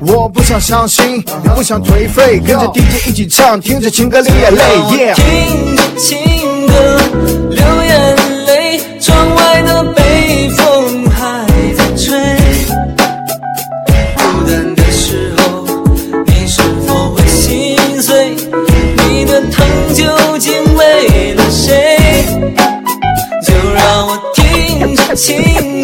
我不想伤心，不想颓废，跟着 DJ 一起唱，听着情歌流眼泪。 听着情歌流眼泪，窗外的北风还在吹。孤单的时候，你是否会心碎？你的疼究竟为了谁？就让我听着情歌。